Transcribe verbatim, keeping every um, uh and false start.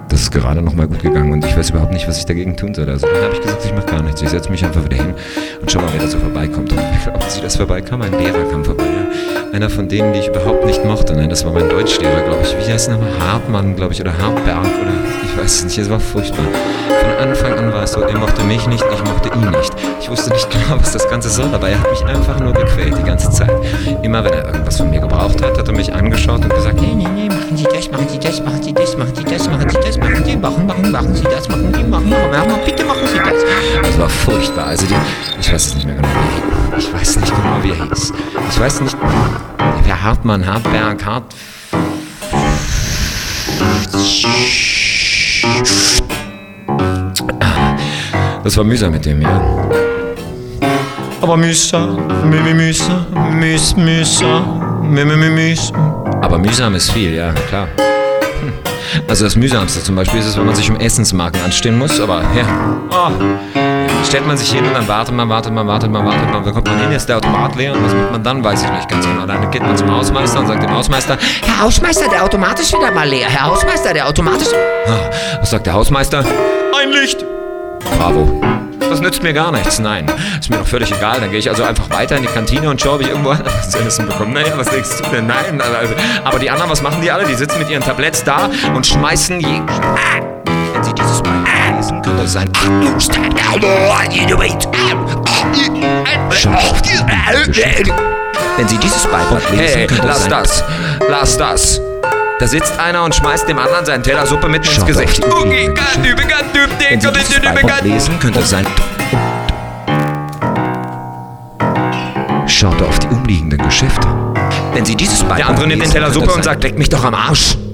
Das ist gerade noch mal gut gegangen und ich weiß überhaupt nicht, was ich dagegen tun soll. Also dann habe ich gesagt, ich mache gar nichts. Ich setze mich einfach wieder hin und schau mal, wer da so vorbeikommt. Und glauben Sie, das vorbeikam? Ein Lehrer kam vorbei. Ja? Einer von denen, die ich überhaupt nicht mochte. Nein, das war mein Deutschlehrer, glaube ich. Wie heißt der Name? Hartmann, glaube ich, oder Hartberg oder ich weiß es nicht. Es war furchtbar. Von Anfang an war es so, er mochte mich nicht, ich mochte ihn nicht. Ich wusste nicht genau, was das Ganze soll, aber er hat mich einfach nur gequält, die ganze Zeit. Immer wenn er irgendwas von mir gebraucht hat, hat er mich angeschaut und gesagt, nee, nee, nee, machen Sie das, machen Sie das, machen Sie das, machen Sie das, machen Sie das, machen Sie, machen, machen, machen Sie das, machen Sie, machen, machen, machen, bitte machen Sie das. Das war furchtbar, also die, ich weiß es nicht mehr genau, wie er hieß. Ich weiß nicht genau, wie er hieß. Ich weiß nicht, wer Hartmann, Hartberg, Hart... Das war mühsam mit dem, ja. Aber mühsam, mü, mü, mühsam, müs, mühsam, mü, mü, mü, mühsam. Aber mühsam ist viel, ja, klar. Hm. Also das Mühsamste zum Beispiel ist es, wenn man sich um Essensmarken anstehen muss, aber ja. Oh. Ja, stellt man sich hin und dann wartet man, wartet man, wartet man, wartet man, dann kommt man hin, ist der Automat leer und was macht man dann, weiß ich nicht ganz genau. Dann geht man zum Hausmeister und sagt dem Hausmeister, Herr Hausmeister, der Automat ist wieder mal leer. Herr Hausmeister, der Automat ist... Ah, was sagt der Hausmeister? Ein Licht! Bravo. Das nützt mir gar nichts, nein. Ist mir doch völlig egal. Dann gehe ich also einfach weiter in die Kantine und schaue, ob ich irgendwo was zu essen bekomme. Naja, was denkst du denn? Nein. Also, aber die anderen, was machen die alle? Die sitzen mit ihren Tabletts da und schmeißen je... Wenn sie dieses Mal lesen, könnte es sein... Wenn sie dieses Beiblatt lesen, hey, könnte es sein... Lass das. Lass das. Da sitzt einer und schmeißt dem anderen seinen Teller Suppe mitten ins Gesicht. Okay, ganz übel, ganz übel, Wenn Sie dieses Beiblatt lesen, könnte es sein... Schaut auf die umliegenden Geschäfte. Wenn Sie dieses Beiblatt Der andere nimmt den Teller Suppe und sagt, leck mich doch am Arsch.